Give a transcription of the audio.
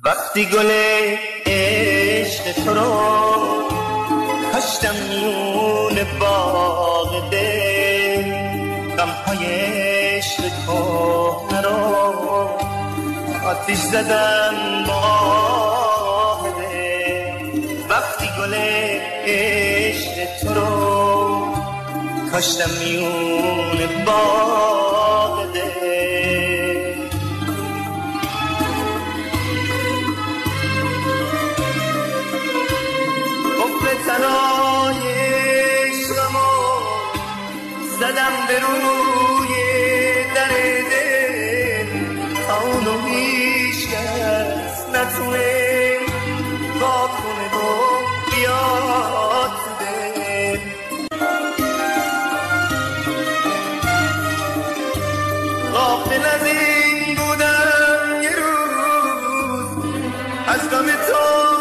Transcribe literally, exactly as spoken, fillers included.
وقتی گل عشق تو رو کاشتم میون باغ دل، غمهای عشق کهنه رو آتیش زدم با دل. وقتی گل عشق تو رو کاشتم میون باغ دل. قفل تنهای عشقمو زدم به روی در دل، تا اونو هیچ کس نتونه واکنه و بیاد تو دل. غافل از این بودم یه روز از غم تو